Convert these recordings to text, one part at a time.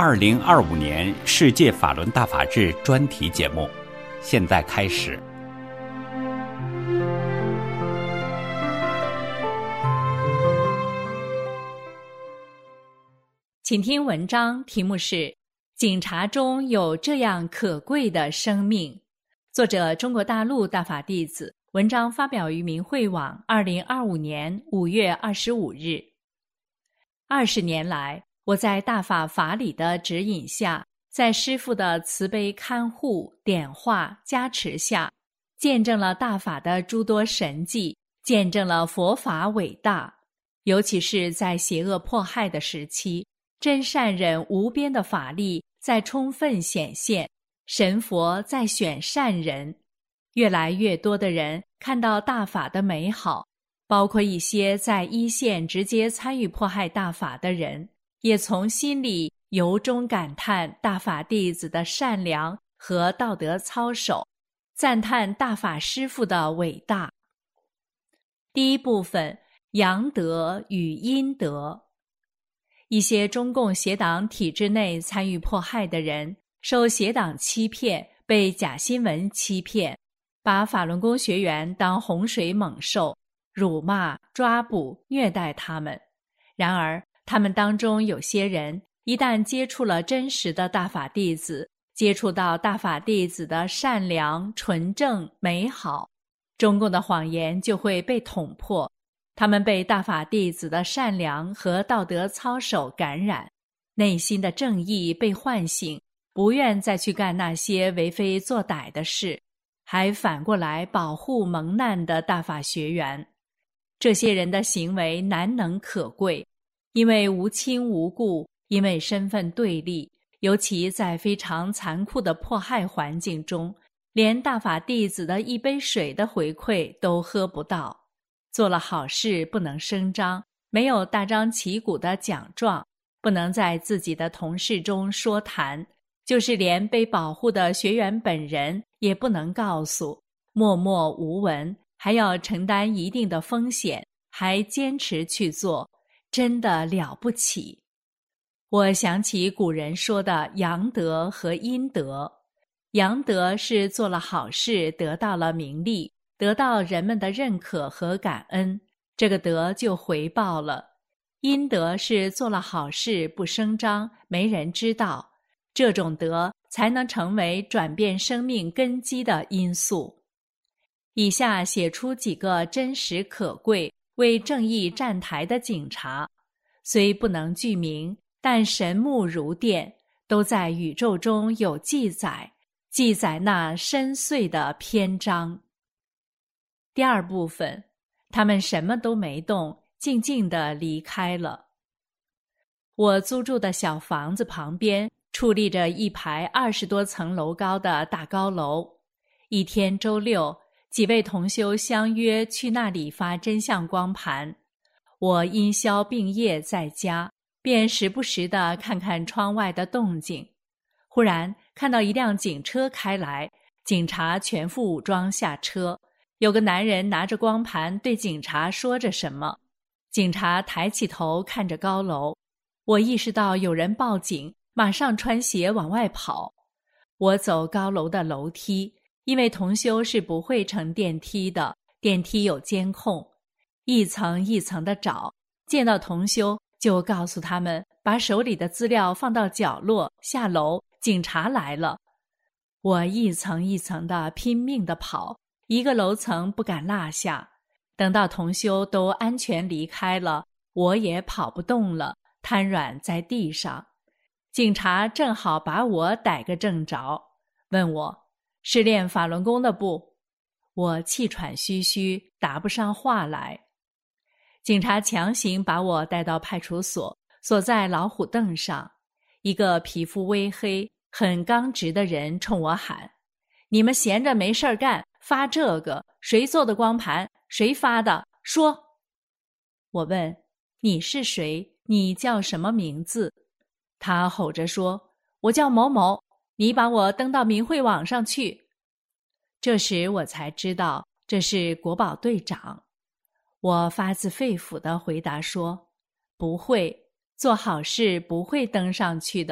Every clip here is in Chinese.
2025年世界法轮大法日专题节目，现在开始。 请听文章，题目是《警察中有这样可贵的生命》，作者中国大陆大法弟子，文章发表于明慧网2025年5月25日。20年来，我在大法法理的指引下，在师父的慈悲看护、点化、加持下，见证了大法的诸多神迹，见证了佛法伟大。尤其是在邪恶迫害的时期，真善忍无边的法力在充分显现，神佛在选善人。越来越多的人看到大法的美好，包括一些在一线直接参与迫害大法的人，也从心里由衷感叹大法弟子的善良和道德操守，赞叹大法师父的伟大。第一部分，阳德与阴德。一些中共邪党体制内参与迫害的人，受邪党欺骗，被假新闻欺骗，把法轮功学员当洪水猛兽，辱骂、抓捕、虐待他们。然而他们当中有些人一旦接触了真实的大法弟子，接触到大法弟子的善良、纯正、美好，中共的谎言就会被捅破。他们被大法弟子的善良和道德操守感染，内心的正义被唤醒，不愿再去干那些为非作歹的事，还反过来保护蒙难的大法学员。这些人的行为难能可贵，因为无亲无故，因为身份对立，尤其在非常残酷的迫害环境中，连大法弟子的一杯水的回馈都喝不到。做了好事不能声张，没有大张旗鼓的奖状，不能在自己的同事中说谈，就是连被保护的学员本人也不能告诉，默默无闻，还要承担一定的风险，还坚持去做，真的了不起。我想起古人说的阳德和阴德。阳德是做了好事得到了名利，得到人们的认可和感恩，这个德就回报了。阴德是做了好事不声张，没人知道，这种德才能成为转变生命根基的因素。以下写出几个真实可贵、为正义站台的警察，虽不能具名，但神目如电，都在宇宙中有记载，记载那深邃的篇章。第二部分，他们什么都没动，静静地离开了。我租住的小房子旁边矗立着一排20多层楼高的大高楼。一天周六，几位同修相约去那里发真相光盘。我因宵病业在家，便时不时地看看窗外的动静。忽然看到一辆警车开来，警察全副武装下车，有个男人拿着光盘对警察说着什么。警察抬起头看着高楼，我意识到有人报警，马上穿鞋往外跑。我走高楼的楼梯，因为同修是不会乘电梯的，电梯有监控，一层一层地找，见到同修就告诉他们把手里的资料放到角落，下楼，警察来了。我一层一层地拼命地跑，一个楼层不敢落下。等到同修都安全离开了，我也跑不动了，瘫软在地上。警察正好把我逮个正着，问我是练法轮功的不？我气喘吁吁，答不上话来。警察强行把我带到派出所，锁在老虎凳上。一个皮肤微黑、很刚直的人冲我喊：你们闲着没事干，发这个，谁做的光盘？谁发的？说。我问：你是谁？你叫什么名字？他吼着说：我叫某某，你把我登到明慧网上去。这时我才知道这是国保队长。我发自肺腑地回答说：不会，做好事不会登上去的，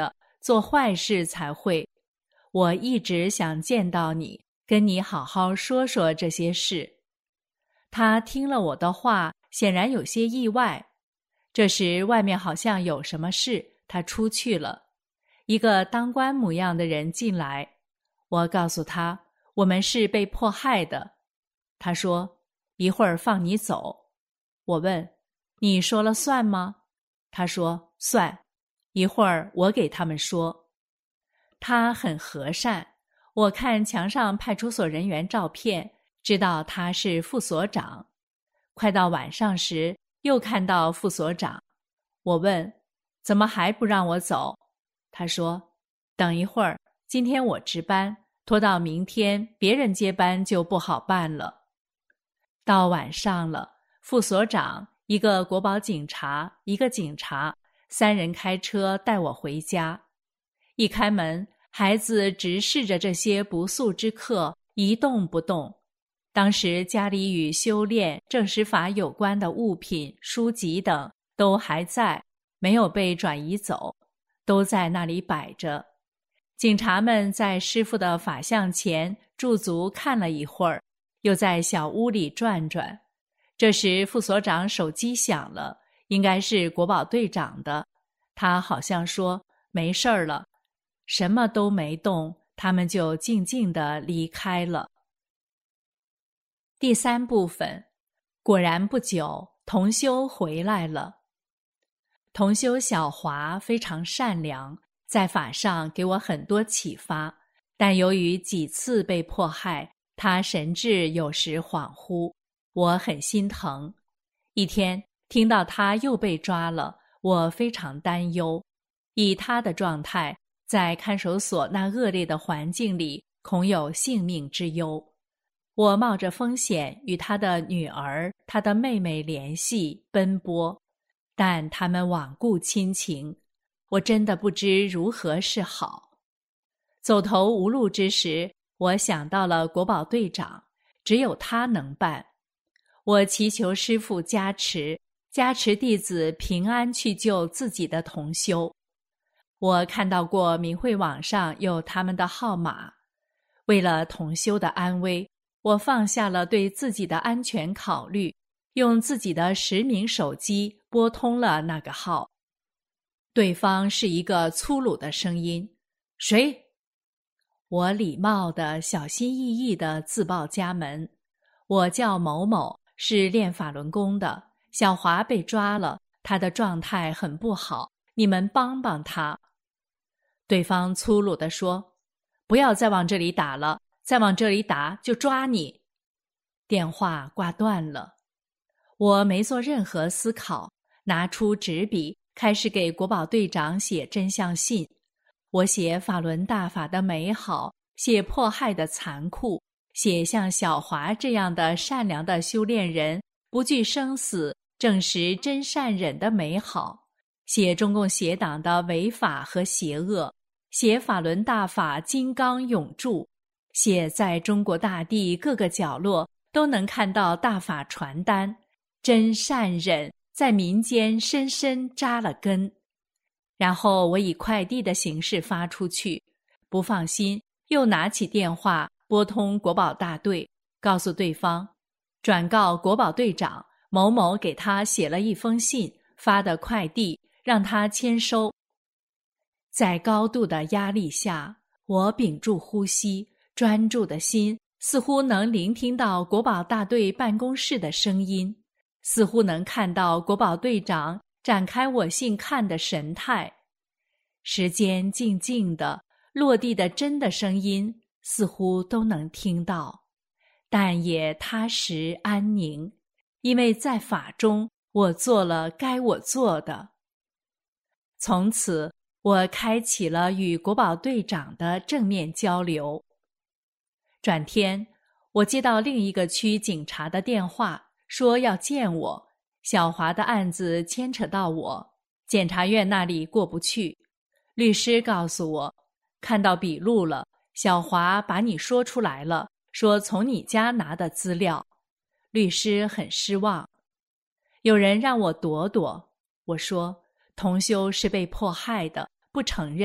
做坏事才会。我一直想见到你，跟你好好说说这些事。”他听了我的话，显然有些意外。这时外面好像有什么事，他出去了。一个当官模样的人进来，我告诉他，我们是被迫害的。他说，一会儿放你走。我问，你说了算吗？他说，算，一会儿我给他们说。他很和善，我看墙上派出所人员照片，知道他是副所长。快到晚上时，又看到副所长。我问，怎么还不让我走？他说，等一会儿，今天我值班，拖到明天别人接班就不好办了。到晚上了，副所长、一个国保警察、一个警察，3人开车带我回家。一开门，孩子直视着这些不速之客，一动不动。当时家里与修炼正史法有关的物品、书籍等都还在，没有被转移走，都在那里摆着。警察们在师父的法像前驻足看了一会儿，又在小屋里转转。这时副所长手机响了，应该是国保队长的。他好像说没事儿了，什么都没动，他们就静静地离开了。第3部分，果然不久，同修回来了。同修小华非常善良，在法上给我很多启发，但由于几次被迫害，他神志有时恍惚，我很心疼。一天听到他又被抓了，我非常担忧。以他的状态，在看守所那恶劣的环境里，恐有性命之忧。我冒着风险与他的女儿、他的妹妹联系奔波，但他们罔顾亲情，我真的不知如何是好。走投无路之时，我想到了国保队长，只有他能办。我祈求师父加持弟子平安去救自己的同修。我看到过明慧网上有他们的号码，为了同修的安危，我放下了对自己的安全考虑，用自己的实名手机拨通了那个号。对方是一个粗鲁的声音，谁？我礼貌地、小心翼翼地自报家门，我叫某某，是练法轮功的，小华被抓了，他的状态很不好，你们帮帮他。对方粗鲁地说，不要再往这里打了，再往这里打就抓你。电话挂断了。我没做任何思考，拿出纸笔，开始给国保队长写真相信。我写法轮大法的美好，写迫害的残酷，写像小华这样的善良的修炼人不惧生死，证实真善忍的美好，写中共邪党的违法和邪恶，写法轮大法金刚永驻，写在中国大地各个角落都能看到大法传单，真善忍在民间深深扎了根。然后我以快递的形式发出去，不放心，又拿起电话拨通国保大队，告诉对方，转告国保队长某某给他写了一封信，发的快递，让他签收。在高度的压力下，我屏住呼吸，专注的心似乎能聆听到国保大队办公室的声音，似乎能看到国保队长展开我信看的神态。时间静静的，落地的真的声音似乎都能听到，但也踏实安宁，因为在法中我做了该我做的。从此我开启了与国保队长的正面交流。转天我接到另一个区警察的电话，说要见我，小华的案子牵扯到我，检察院那里过不去。律师告诉我，看到笔录了，小华把你说出来了，说从你家拿的资料。律师很失望。有人让我躲躲，我说同修是被迫害的，不承认，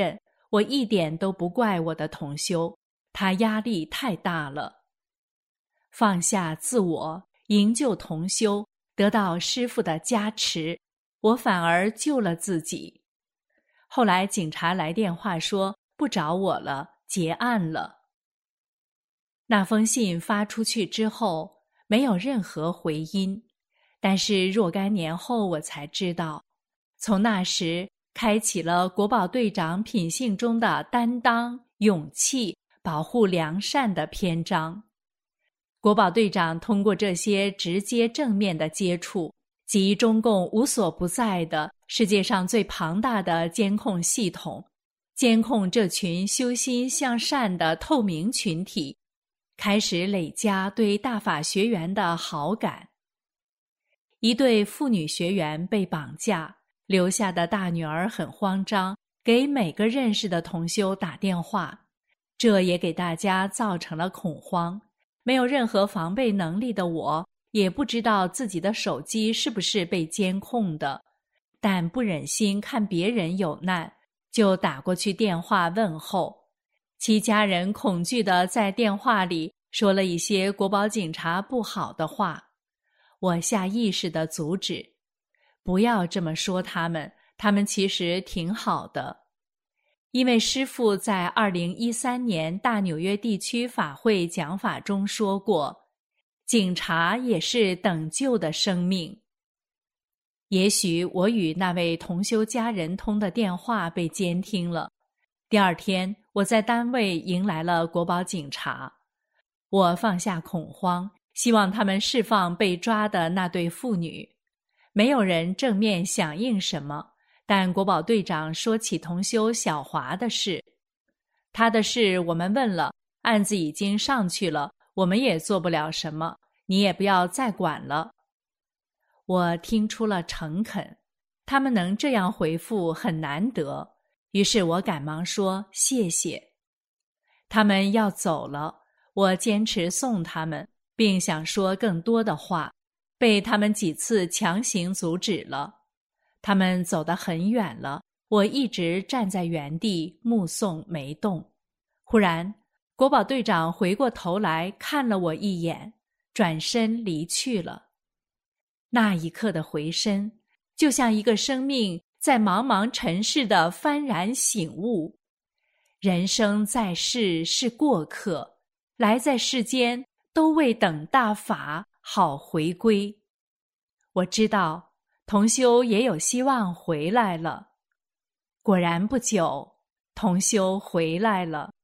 我一点都不怪我的同修，他压力太大了。放下自我，营救同修，得到师父的加持，我反而救了自己。后来警察来电话说不找我了，结案了。那封信发出去之后，没有任何回音，但是若干年后我才知道，从那时开启了国宝队长品性中的担当、勇气、保护良善的篇章。国宝队长通过这些直接正面的接触，及中共无所不在的世界上最庞大的监控系统，监控这群修心向善的透明群体，开始累加对大法学员的好感。一对妇女学员被绑架，留下的大女儿很慌张，给每个认识的同修打电话，这也给大家造成了恐慌。没有任何防备能力的我，也不知道自己的手机是不是被监控的，但不忍心看别人有难，就打过去电话问候。其家人恐惧地在电话里说了一些国宝警察不好的话，我下意识地阻止，不要这么说他们其实挺好的。因为师父在2013年大纽约地区法会讲法中说过，警察也是等救的生命。也许我与那位同修家人通的电话被监听了。第二天，我在单位迎来了国宝警察。我放下恐慌，希望他们释放被抓的那对妇女。没有人正面响应什么，但国宝队长说起同修小华的事。他的事我们问了，案子已经上去了，我们也做不了什么，你也不要再管了。我听出了诚恳，他们能这样回复很难得，于是我赶忙说谢谢。他们要走了，我坚持送他们，并想说更多的话，被他们几次强行阻止了。他们走得很远了，我一直站在原地目送没动。忽然，国宝队长回过头来看了我一眼，转身离去了。那一刻的回身，就像一个生命在茫茫尘世的幡然醒悟。人生在世是过客，来在世间都为等大法好回归。我知道同修也有希望回来了。果然不久，同修回来了。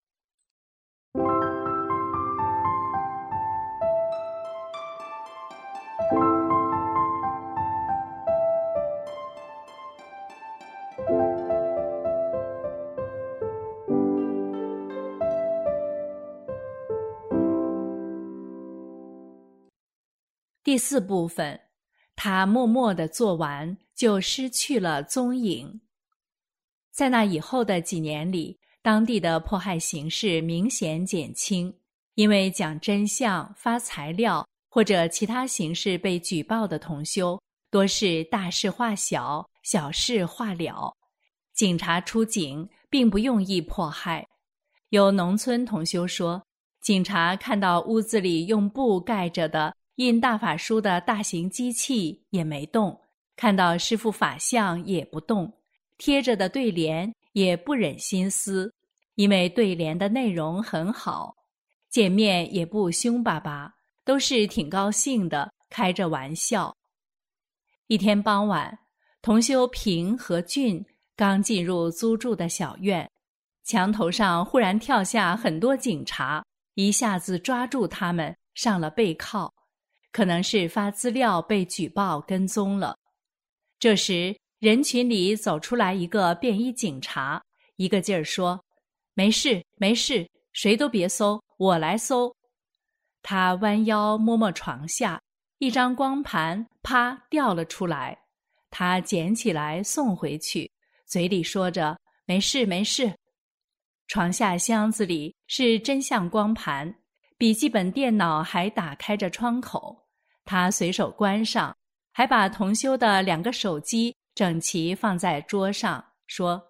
第四部分，他默默地做完，就失去了踪影。在那以后的几年里，当地的迫害形势明显减轻，因为讲真相、发材料或者其他形式被举报的同修，多是大事化小，小事化了。警察出警并不用意迫害。有农村同修说，警察看到屋子里用布盖着的印大法书的大型机器也没动，看到师父法像也不动，贴着的对联也不忍心撕，因为对联的内容很好，见面也不凶巴巴，都是挺高兴的，开着玩笑。一天傍晚，同修平和俊刚进入租住的小院，墙头上忽然跳下很多警察，一下子抓住他们，上了背靠。可能是发资料被举报跟踪了。这时人群里走出来一个便衣警察，一个劲儿说，没事没事，谁都别搜，我来搜。他弯腰摸摸床下，一张光盘啪掉了出来，他捡起来送回去，嘴里说着没事没事。床下箱子里是真相光盘，笔记本电脑还打开着窗口，他随手关上，还把同修的2个手机整齐放在桌上，说，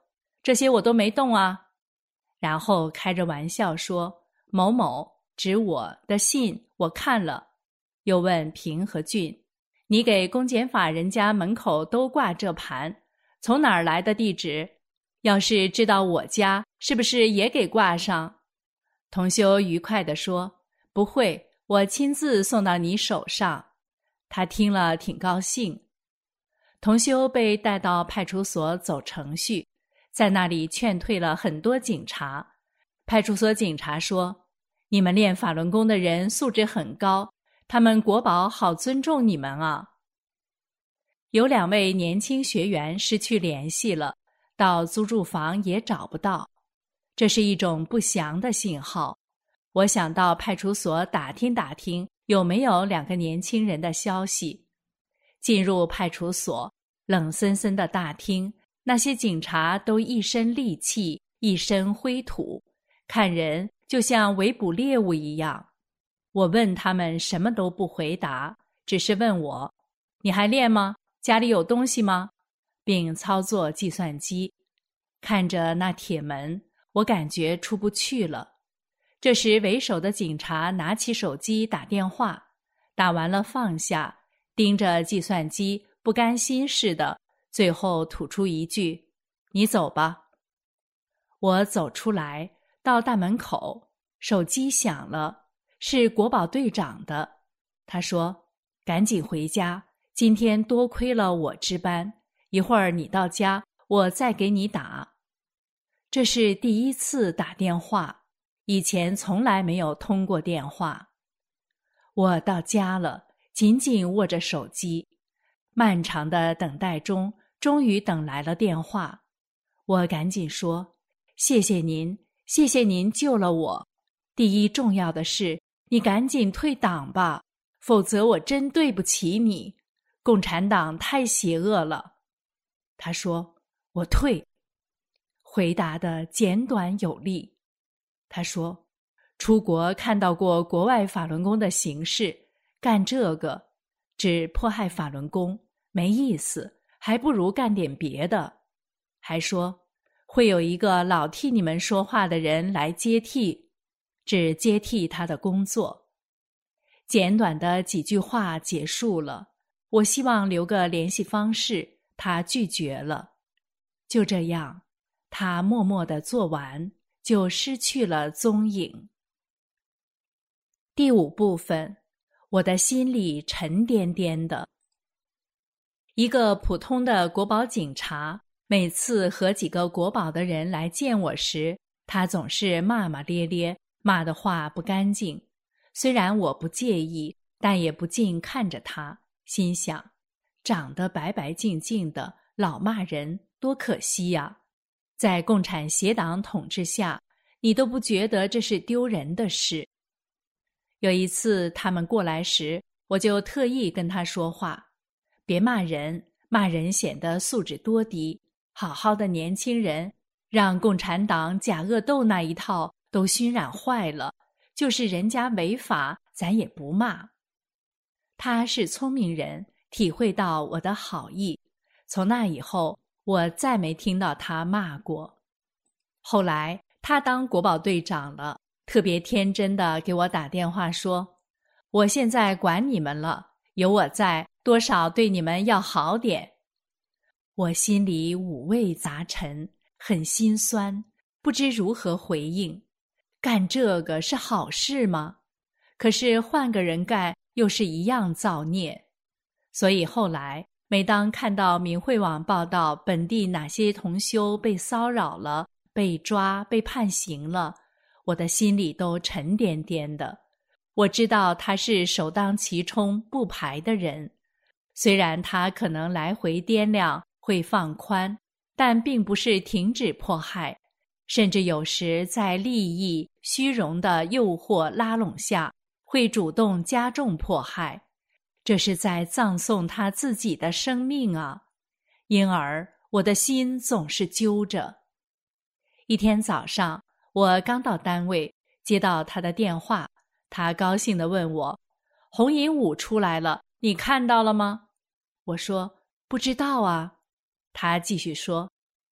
这些我都没动啊。然后开着玩笑说，某某，指我的信我看了。又问平和俊，你给公检法人家门口都挂这盘，从哪儿来的地址？要是知道我家，是不是也给挂上？同修愉快地说，不会，我亲自送到你手上。他听了挺高兴。同修被带到派出所走程序，在那里劝退了很多警察。派出所警察说，你们练法轮功的人素质很高，他们国保好尊重你们啊。有2位年轻学员失去联系了，到租住房也找不到，这是一种不祥的信号。我想到派出所打听打听有没有2个年轻人的消息。进入派出所，冷森森的大厅，那些警察都一身戾气，一身灰土，看人就像围捕猎物一样。我问他们什么都不回答，只是问我，你还练吗？家里有东西吗？并操作计算机。看着那铁门，我感觉出不去了。这时为首的警察拿起手机打电话，打完了放下，盯着计算机不甘心似的，最后吐出一句，你走吧。我走出来，到大门口，手机响了，是国保队长的。他说，赶紧回家，今天多亏了我值班，一会儿你到家，我再给你打。这是第一次打电话，以前从来没有通过电话。我到家了，紧紧握着手机，漫长的等待中，终于等来了电话。我赶紧说，谢谢您，谢谢您救了我。第一重要的是，你赶紧退党吧，否则我真对不起你。共产党太邪恶了。他说，我退。回答得简短有力。他说，出国看到过国外法轮功的形式，干这个只迫害法轮功，没意思，还不如干点别的。还说，会有一个老替你们说话的人来接替，只接替他的工作。简短的几句话结束了，我希望留个联系方式，他拒绝了。就这样，他默默地做完，就失去了踪影。第5部分，我的心里沉甸甸的。一个普通的国保警察，每次和几个国保的人来见我时，他总是骂骂咧咧，骂的话不干净。虽然我不介意，但也不禁看着他，心想，长得白白净净的，老骂人，多可惜呀！在共产邪党统治下，你都不觉得这是丢人的事。有一次他们过来时，我就特意跟他说话，别骂人，骂人显得素质多低，好好的年轻人，让共产党假恶斗那一套都熏染坏了，就是人家违法，咱也不骂。他是聪明人，体会到我的好意，从那以后，我再没听到他骂过。后来他当国保队长了，特别天真的给我打电话说，我现在管你们了，有我在，多少对你们要好点。我心里五味杂陈，很心酸，不知如何回应。干这个是好事吗？可是换个人干又是一样造孽。所以后来每当看到明慧网报道本地哪些同修被骚扰了，被抓，被判刑了，我的心里都沉甸甸的。我知道他是首当其冲不排的人，虽然他可能来回掂量，会放宽，但并不是停止迫害，甚至有时在利益、虚荣的诱惑拉拢下，会主动加重迫害。这是在葬送他自己的生命啊！因而我的心总是揪着。一天早上，我刚到单位，接到他的电话，他高兴地问我，红银5出来了，你看到了吗？我说，不知道啊。他继续说，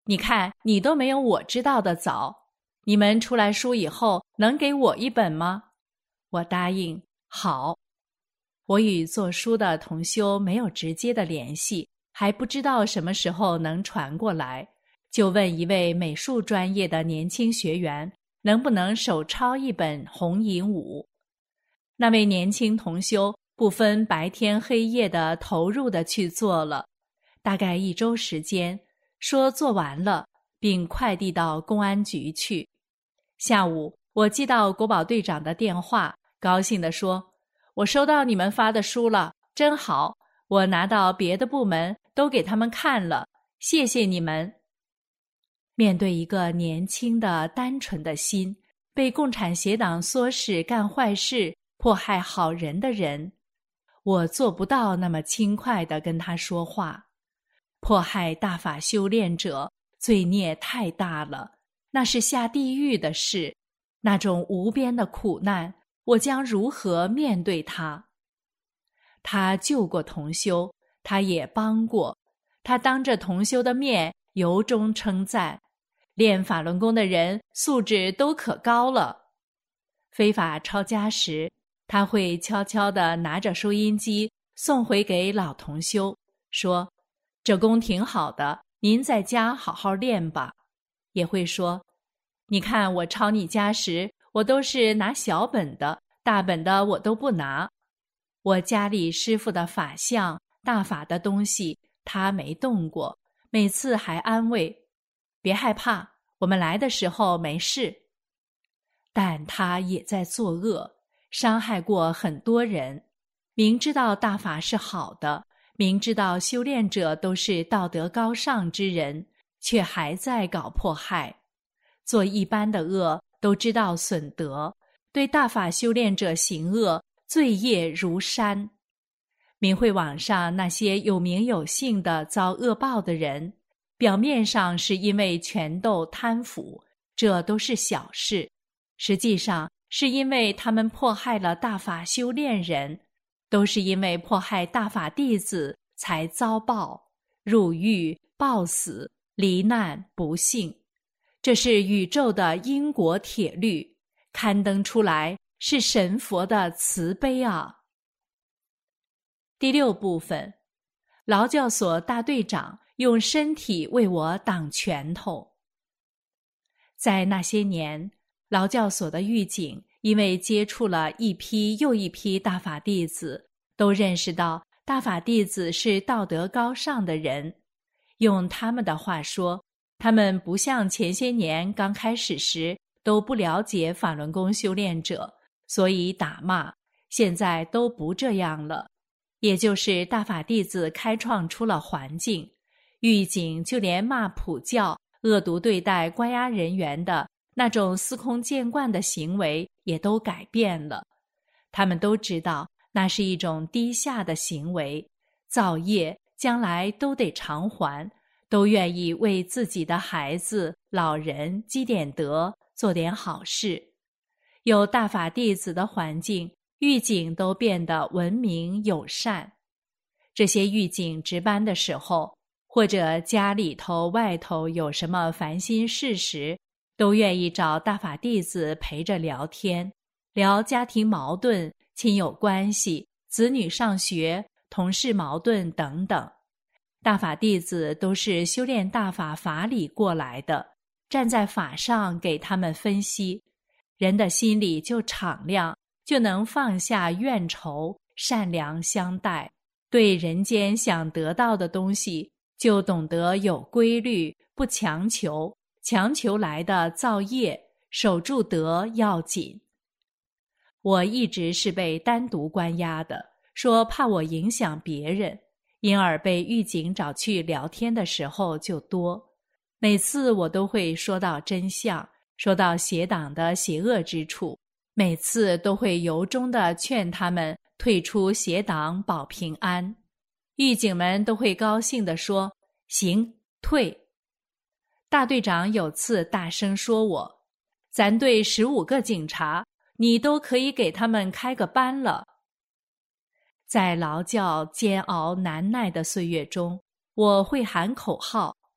你看，你都没有我知道的早。你们出来书以后，能给我一本吗？我答应，好。我与做书的同修没有直接的联系，还不知道什么时候能传过来，就问一位美术专业的年轻学员，能不能手抄一本《红银五》。那位年轻同修不分白天黑夜的投入的去做了，大概1周时间，说做完了，并快递到公安局去。下午，我接到国保队长的电话，高兴地说，我收到你们发的书了，真好，我拿到别的部门都给他们看了，谢谢你们。面对一个年轻的单纯的心，被共产协党唆使干坏事迫害好人的人，我做不到那么轻快地跟他说话。迫害大法修炼者，罪孽太大了，那是下地狱的事，那种无边的苦难，我将如何面对他？他救过同修，他也帮过，他当着同修的面由衷称赞，练法轮功的人素质都可高了。非法抄家时，他会悄悄地拿着收音机送回给老同修，说，这功挺好的，您在家好好练吧。也会说，你看我抄你家时，我都是拿小本的，大本的我都不拿。我家里师父的法相、大法的东西，他没动过，每次还安慰，别害怕，我们来的时候没事。但他也在作恶，伤害过很多人，明知道大法是好的，明知道修炼者都是道德高尚之人，却还在搞迫害。做一般的恶都知道损德，对大法修炼者行恶，罪业如山。明慧网上那些有名有姓的遭恶报的人，表面上是因为权斗贪腐，这都是小事，实际上是因为他们迫害了大法修炼人，都是因为迫害大法弟子才遭报，入狱、暴死、罹难、不幸。这是宇宙的因果铁律，刊登出来是神佛的慈悲啊。第6部分，劳教所大队长用身体为我挡拳头。在那些年，劳教所的狱警因为接触了一批又一批大法弟子，都认识到大法弟子是道德高尚的人。用他们的话说，他们不像前些年刚开始时都不了解法轮功修炼者，所以打骂，现在都不这样了。也就是大法弟子开创出了环境，狱警就连骂普教、恶毒对待关押人员的那种司空见惯的行为也都改变了。他们都知道那是一种低下的行为，造业将来都得偿还，都愿意为自己的孩子、老人积点德，做点好事。有大法弟子的环境，狱警都变得文明友善。这些狱警值班的时候，或者家里头外头有什么烦心事时，都愿意找大法弟子陪着聊天，聊家庭矛盾、亲友关系、子女上学、同事矛盾等等。大法弟子都是修炼大法法理过来的，站在法上给他们分析，人的心里就敞亮，就能放下怨仇，善良相待，对人间想得到的东西就懂得有规律，不强求，强求来的造业，守住德要紧。我一直是被单独关押的，说怕我影响别人，因而被狱警找去聊天的时候就多。每次我都会说到真相，说到邪党的邪恶之处，每次都会由衷地劝他们退出邪党保平安。狱警们都会高兴地说，行，退。大队长有次大声说我，咱队15个警察，你都可以给他们开个班了。在劳教煎熬难耐的岁月中，我会喊口号，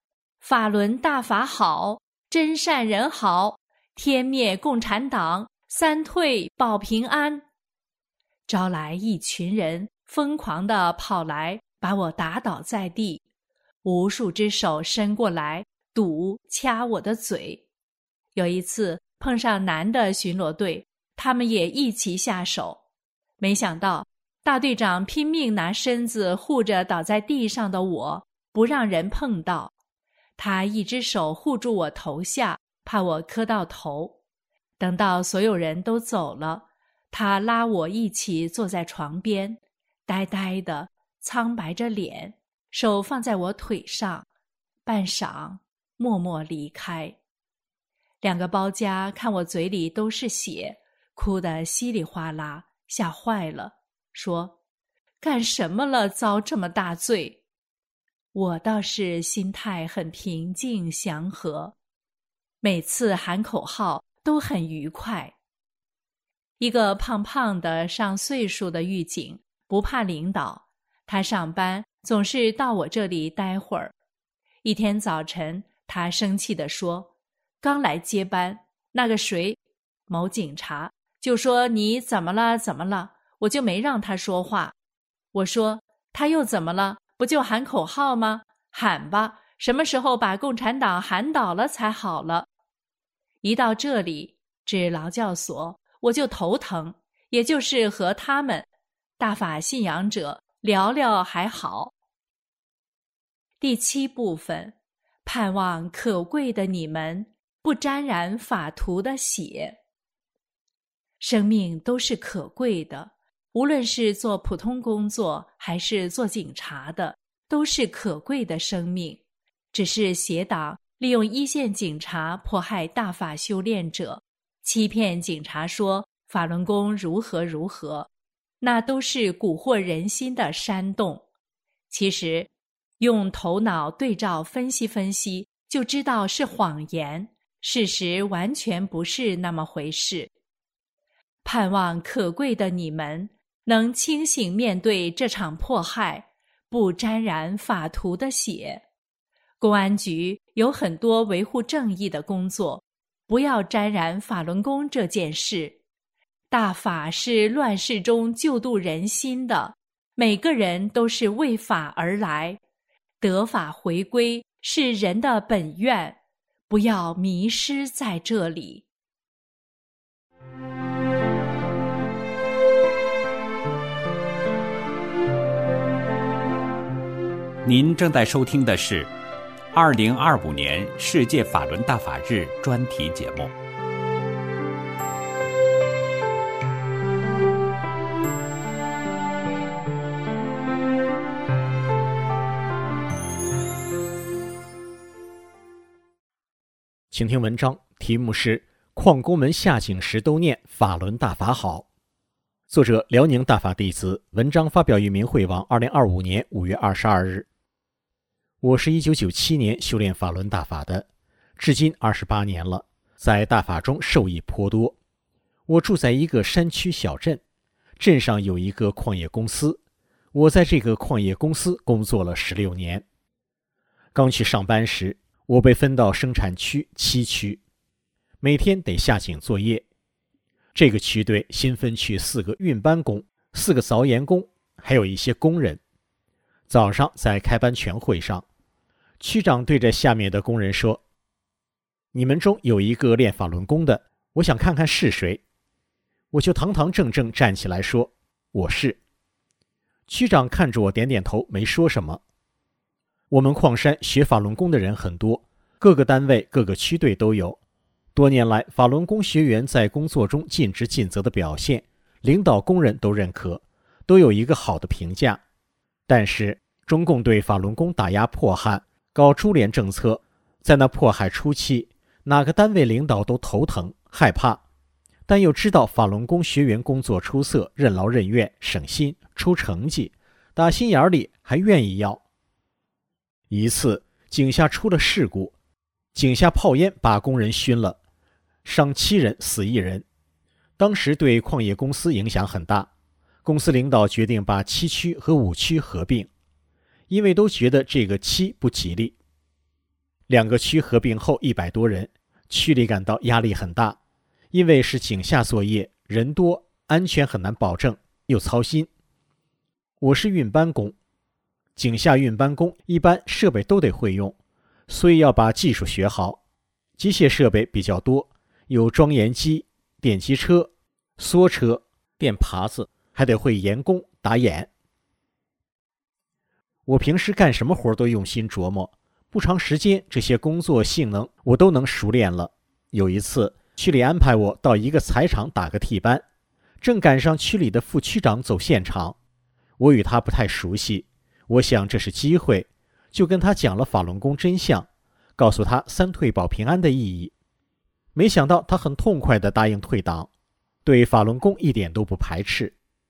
法轮大法好，真善人好，天灭共产党，三退保平安。招来一群人疯狂地跑来，把我打倒在地，无数只手伸过来堵掐我的嘴。有一次碰上男的巡逻队，他们也一起下手，没想到大队长拼命拿身子护着倒在地上的我，不让人碰到。他一只手护住我头下，怕我磕到头。等到所有人都走了，他拉我一起坐在床边，呆呆的，苍白着脸，手放在我腿上，半晌默默离开。两个包家看我嘴里都是血，哭得稀里哗啦，吓坏了，说：干什么了，遭这么大罪？我倒是心态很平静祥和，每次喊口号都很愉快。一个胖胖的上岁数的狱警不怕领导，他上班总是到我这里待会儿。一天早晨，他生气地说：刚来接班，那个谁，某警察，就说你怎么了怎么了，我就没让他说话。我说他又怎么了，不就喊口号吗？喊吧，什么时候把共产党喊倒了才好了。一到这里，指劳教所，我就头疼，也就是和他们大法信仰者聊聊还好。第7部分，盼望可贵的你们不沾染法徒的血。生命都是可贵的，无论是做普通工作还是做警察的，都是可贵的生命。只是邪党利用一线警察迫害大法修炼者，欺骗警察说法轮功如何如何，那都是蛊惑人心的煽动。其实用头脑对照分析分析，就知道是谎言，事实完全不是那么回事。盼望可贵的你们能清醒面对这场迫害，不沾染法徒的血。公安局有很多维护正义的工作，不要沾染法轮功这件事。大法是乱世中救度人心的，每个人都是为法而来，得法回归是人的本愿，不要迷失在这里。 您正在收听的是2025年世界法轮大法日专题节目。 请听文章，题目是《矿工们下井时都念法轮大法好》，作者辽宁大法弟子，文章发表于明慧网2025年5月22日。我是1997年修炼法轮大法的，至今28年了，在大法中受益颇多。我住在一个山区小镇，镇上有一个矿业公司，我在这个矿业公司工作了16年。刚去上班时，我被分到生产区7区，每天得下井作业。这个区队新分去4个运班工、4个凿岩工，还有一些工人。早上在开班全会上，区长对着下面的工人说：你们中有一个练法轮功的，我想看看是谁。我就堂堂正正站起来说：我是。区长看着我点点头，没说什么。我们矿山学法轮功的人很多，各个单位各个区队都有。多年来，法轮功学员在工作中尽职尽责的表现，领导工人都认可，都有一个好的评价。但是中共对法轮功打压迫害，搞株连政策，在那迫害初期，哪个单位领导都头疼害怕，但又知道法轮功学员工作出色，任劳任怨，省心出成绩，打心眼里还愿意要。一次井下出了事故，井下炮烟把工人熏了，伤7人死1人，当时对矿业公司影响很大。公司领导决定把7区和5区合并，因为都觉得这个7不吉利。 2个区合并后100多人，区里感到压力很大，因为是井下作业，人多，安全很难保证，又操心。我是运搬工，井下运搬工一般设备都得会用，所以要把技术学好。机械设备比较多，有装盐机、电机车、梭车、电耙子，还得会盐工打眼。我平时干什么活都用心琢磨，不长时间这些工作性能我都能熟练了。有一次区里安排我到一个材厂打个替班，正赶上区里的副区长走现场，我与他不太熟悉，我想这是机会，就跟他讲了法轮功真相，告诉他3退保平安的意义。没想到他很痛快地答应退党，对法轮功一点都不排斥。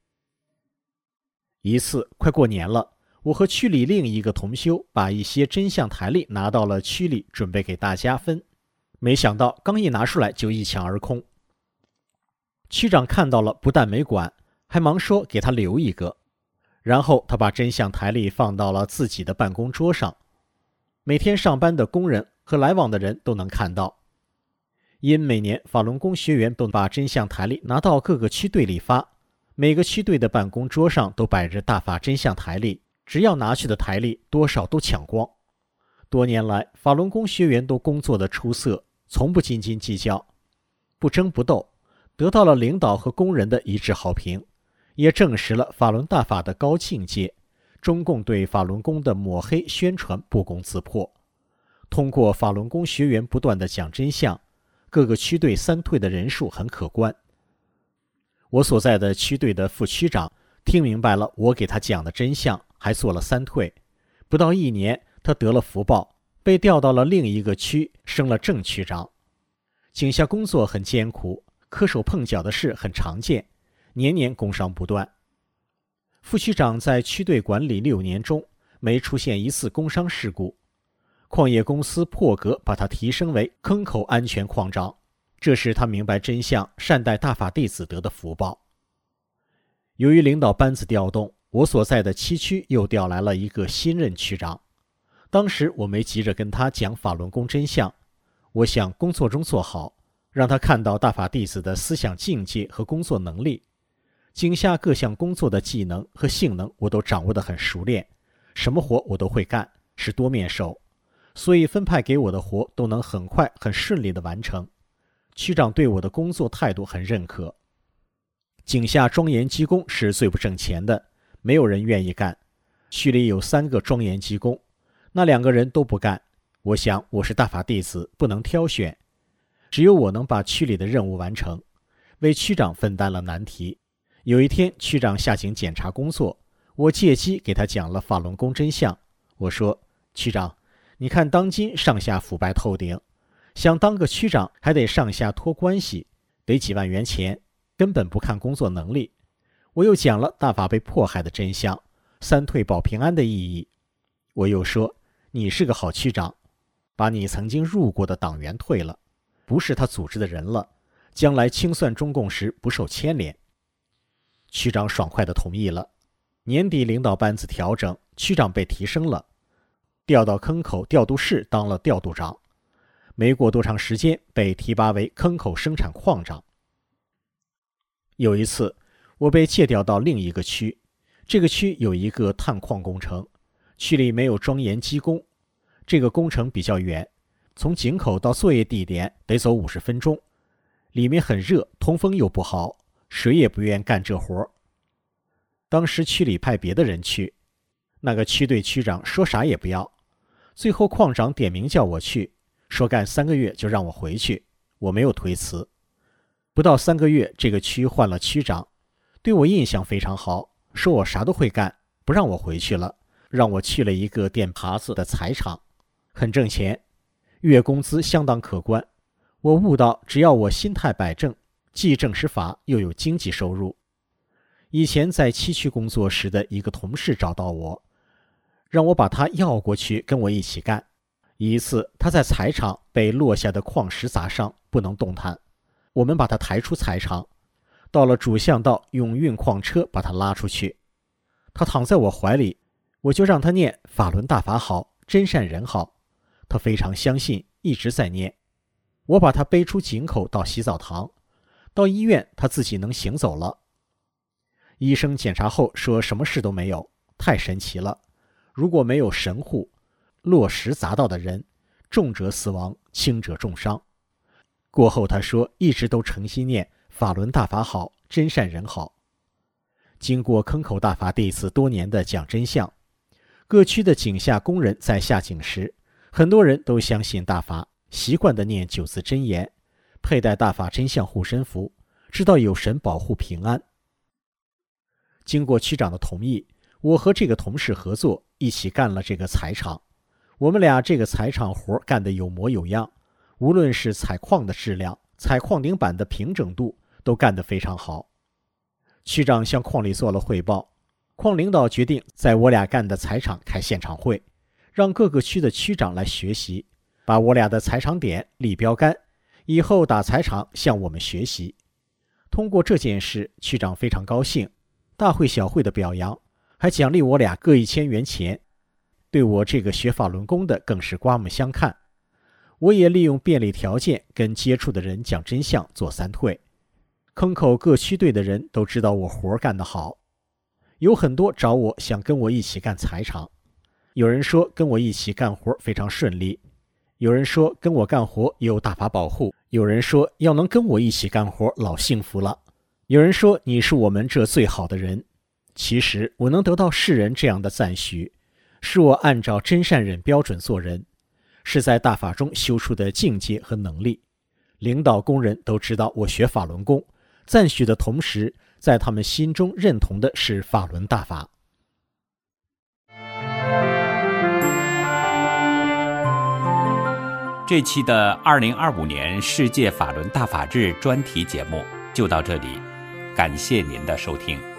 一次快过年了，我和区里另一个同修把一些真相台历拿到了区里，准备给大家分，没想到刚一拿出来就一抢而空。区长看到了，不但没管，还忙说给他留一个，然后他把真相台历放到了自己的办公桌上，每天上班的工人和来往的人都能看到。因每年法轮功学员都把真相台历拿到各个区队里发，每个区队的办公桌上都摆着大法真相台历，只要拿去的台历多少都抢光。多年来法轮功学员都工作的出色，从不斤斤计较，不争不斗，得到了领导和工人的一致好评，也证实了法轮大法的高境界。中共对法轮功的抹黑宣传不攻自破，通过法轮功学员不断的讲真相，各个区队3退的人数很可观。我所在的区队的副区长听明白了我给他讲的真相，还做了3退。不到1年，他得了福报，被调到了另一个区，升了正区长。井下工作很艰苦，磕手碰脚的事很常见，年年工伤不断。副区长在区队管理6年中没出现一次工伤事故，矿业公司破格把他提升为坑口安全矿长，这是他明白真相，善待大法弟子得的福报。由于领导班子调动，我所在的7区又调来了一个新任区长。当时我没急着跟他讲法轮功真相，我想工作中做好，让他看到大法弟子的思想境界和工作能力。井下各项工作的技能和性能我都掌握得很熟练，什么活我都会干，是多面手，所以分派给我的活都能很快很顺利地完成。区长对我的工作态度很认可。井下装盐机工是最不挣钱的，没有人愿意干。区里有3个装盐机工，那2个人都不干。我想我是大法弟子，不能挑选，只有我能把区里的任务完成，为区长分担了难题。有一天区长下井检查工作，我借机给他讲了法轮功真相。我说，区长，你看当今上下腐败透顶，想当个区长还得上下托关系，得几万元钱，根本不看工作能力。我又讲了大法被迫害的真相，3退保平安的意义。我又说，你是个好区长，把你曾经入过的党员退了，不是他组织的人了，将来清算中共时不受牵连。区长爽快地同意了。年底领导班子调整，区长被提升了，调到坑口调度室当了调度长，没过多长时间被提拔为坑口生产矿长。有一次我被借调到另一个区，这个区有一个探矿工程，区里没有装盐机工，这个工程比较远，从井口到作业地点得走50分钟，里面很热，通风又不好，谁也不愿干这活。当时区里派别的人去，那个区队区长说啥也不要，最后矿长点名叫我去，说干3个月就让我回去，我没有推辞。不到3个月，这个区换了区长，对我印象非常好，说我啥都会干，不让我回去了，让我去了一个电耙子的材厂，很挣钱，月工资相当可观。我悟到只要我心态摆正，既正实法又有经济收入。以前在7区工作时的一个同事找到我，让我把他要过去跟我一起干。一次他在材厂被落下的矿石砸伤，不能动弹，我们把他抬出材厂，到了主巷道用运矿车把他拉出去。他躺在我怀里，我就让他念法轮大法好，真善人好。 他非常相信，一直在念。我把他背出井口到洗澡堂，到医院他自己能行走了。医生检查后说什么事都没有，太神奇了。如果没有神护，落石砸到的人，重者死亡，轻者重伤。过后他说一直都诚心念法轮大法好，真善人好。经过坑口大法弟子多年的讲真相，各区的井下工人在下井时，很多人都相信大法，习惯地念9字真言，佩戴大法真相护身符，知道有神保护平安。经过区长的同意，我和这个同事合作，一起干了这个踩场。我们俩这个踩场活干得有模有样，无论是采矿的质量、采矿顶板的平整度，都干得非常好。区长向矿里做了汇报，矿领导决定在我俩干的踩场开现场会，让各个区的区长来学习，把我俩的踩场点立标杆，以后打踩场向我们学习。通过这件事，区长非常高兴，大会小会的表扬，还奖励我俩各1000元钱，对我这个学法轮功的更是刮目相看。我也利用便利条件跟接触的人讲真相，做3退。坑口各区队的人都知道我活干得好，有很多找我想跟我一起干踩场。有人说跟我一起干活非常顺利，有人说跟我干活有大法保护，有人说要能跟我一起干活老幸福了，有人说你是我们这最好的人。其实我能得到世人这样的赞许，是我按照真善忍标准做人，是在大法中修出的境界和能力。领导工人都知道我学法轮功，赞许的同时，在他们心中认同的是法轮大法。 这期的2025年世界法轮大法日专题节目就到这里，感谢您的收听。